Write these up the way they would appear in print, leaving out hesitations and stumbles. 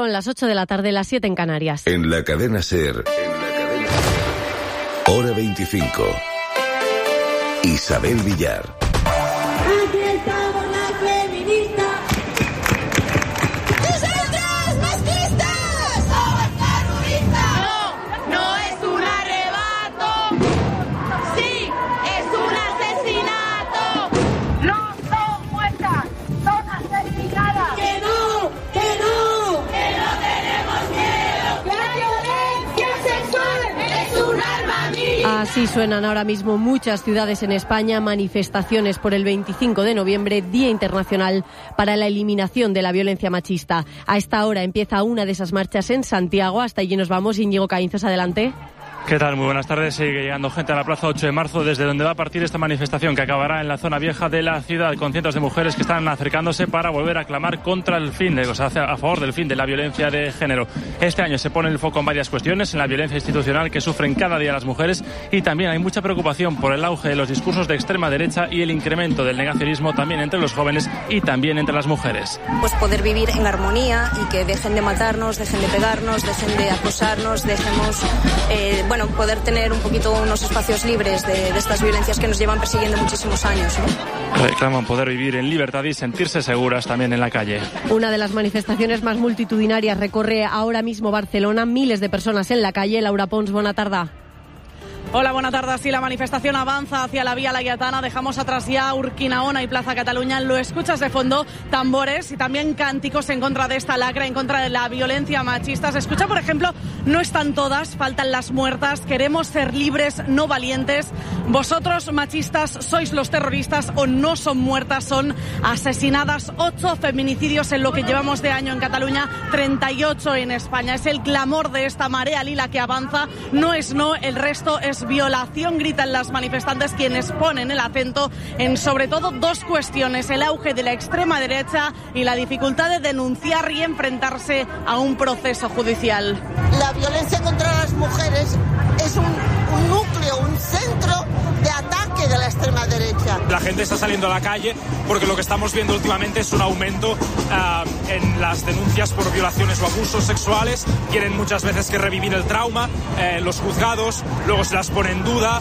Son las 8 de la tarde, las 7 en Canarias. En la cadena SER. Hora 25. Isabel Villar. Aquí estamos las feministas. ¡Nosotras, machistas! ¡Somos terroristas! No es un arrebato. Sí, es un asesinato. No son muertas, son asesinadas. ¡Que no! Que no tenemos miedo. ¡La violencia sexual es un arma mía! Así suenan ahora mismo muchas ciudades en España, manifestaciones por el 25 de noviembre, Día Internacional para la Eliminación de la Violencia Machista. A esta hora empieza una de esas marchas en Santiago. Hasta allí nos vamos. Íñigo Caínzos, adelante. ¿Qué tal? Muy buenas tardes. Sigue llegando gente a la Plaza 8 de Marzo, desde donde va a partir esta manifestación que acabará en la zona vieja de la ciudad, con cientos de mujeres que están acercándose para volver a clamar contra el fin, a favor del fin de la violencia de género. Este año se pone el foco en varias cuestiones, en la violencia institucional que sufren cada día las mujeres, y también hay mucha preocupación por el auge de los discursos de extrema derecha y el incremento del negacionismo también entre los jóvenes y también entre las mujeres. Pues poder vivir en armonía y que dejen de matarnos, dejen de pegarnos, dejen de acosarnos, dejemos, poder tener un poquito unos espacios libres de estas violencias que nos llevan persiguiendo muchísimos años, ¿no? Reclaman poder vivir en libertad y sentirse seguras también en la calle. Una de las manifestaciones más multitudinarias recorre ahora mismo Barcelona, miles de personas en la calle. Laura Pons, buena tarde. Hola, buena tarde. Así la manifestación avanza hacia la Vía Laietana. Dejamos atrás ya Urquinaona y Plaza Cataluña. Lo escuchas de fondo, tambores y también cánticos en contra de esta lacra, en contra de la violencia machista. Se escucha, por ejemplo, no están todas, faltan las muertas. Queremos ser libres, no valientes. Vosotros, machistas, sois los terroristas o no son muertas, son asesinadas. 8 feminicidios en lo que llevamos de año en Cataluña, 38 en España. Es el clamor de esta marea lila que avanza. No es no, el resto es violación, gritan las manifestantes, quienes ponen el acento en sobre todo dos cuestiones: el auge de la extrema derecha y la dificultad de denunciar y enfrentarse a un proceso judicial. La violencia contra las mujeres es un núcleo, un centro de ataque de la extrema derecha. La gente está saliendo a la calle porque lo que estamos viendo últimamente es un aumento en las denuncias por violaciones o abusos sexuales. Quieren muchas veces que revivir el trauma, los juzgados, luego se las pone en duda.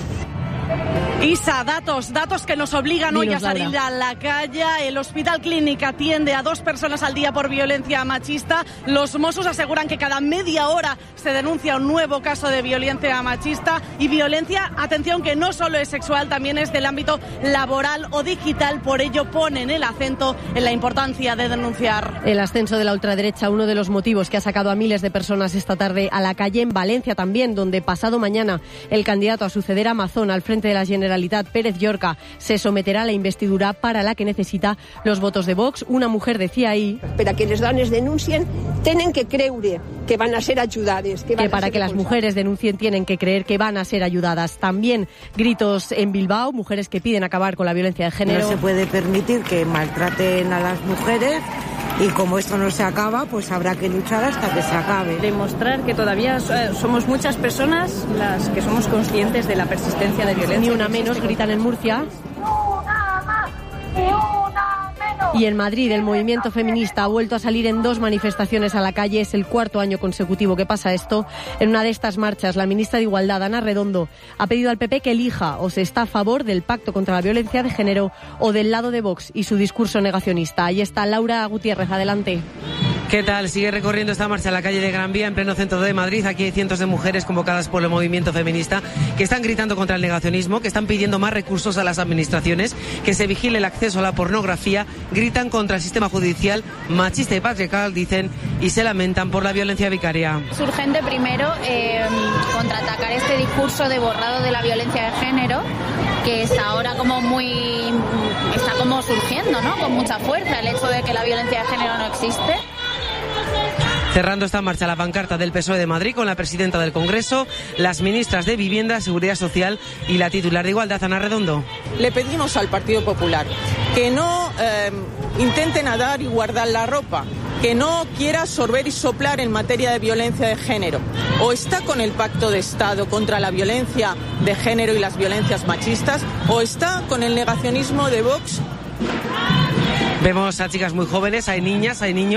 Isa, datos que nos obligan hoy a salir a la calle. El Hospital Clínica atiende a 2 personas al día por violencia machista. Los Mossos aseguran que cada media hora se denuncia un nuevo caso de violencia machista. Y violencia, atención, que no solo es sexual, también es del ámbito laboral o digital. Por ello ponen el acento en la importancia de denunciar. El ascenso de la ultraderecha, uno de los motivos que ha sacado a miles de personas esta tarde a la calle. En Valencia también, donde pasado mañana el candidato a suceder a Mazón al frente de la Generalitat, Pérez Llorca, se someterá a la investidura para la que necesita los votos de Vox. Una mujer decía ahí... Per que les dones denuncien, tenen que creure que van a ser ayudades. Que para que las mujeres denuncien tienen que creer que van a ser ayudadas. También gritos en Bilbao, mujeres que piden acabar con la violencia de género. No se puede permitir que maltraten a las mujeres. Y como esto no se acaba, pues habrá que luchar hasta que se acabe. Demostrar que todavía somos muchas personas las que somos conscientes de la persistencia de violencia. Ni una menos, gritan en Murcia. Y en Madrid el movimiento feminista ha vuelto a salir en 2 manifestaciones a la calle. Es el 4º año consecutivo que pasa esto. En una de estas marchas, la ministra de Igualdad, Ana Redondo, ha pedido al PP que elija o se está a favor del pacto contra la violencia de género o del lado de Vox y su discurso negacionista. Ahí está Laura Gutiérrez, adelante. ¿Qué tal? Sigue recorriendo esta marcha en la calle de Gran Vía, en pleno centro de Madrid. Aquí hay cientos de mujeres convocadas por el movimiento feminista que están gritando contra el negacionismo, que están pidiendo más recursos a las administraciones, que se vigile el acceso a la pornografía, gritan contra el sistema judicial machista y patriarcal, dicen, y se lamentan por la violencia vicaria. Es urgente primero contraatacar este discurso de borrado de la violencia de género, que está ahora está como surgiendo, ¿no? Con mucha fuerza, el hecho de que la violencia de género no existe. Cerrando esta marcha la pancarta del PSOE de Madrid con la presidenta del Congreso, las ministras de Vivienda, Seguridad Social y la titular de Igualdad, Ana Redondo. Le pedimos al Partido Popular que no intente nadar y guardar la ropa, que no quiera sorber y soplar en materia de violencia de género. O está con el Pacto de Estado contra la violencia de género y las violencias machistas, o está con el negacionismo de Vox. Vemos a chicas muy jóvenes, hay niñas, hay niños.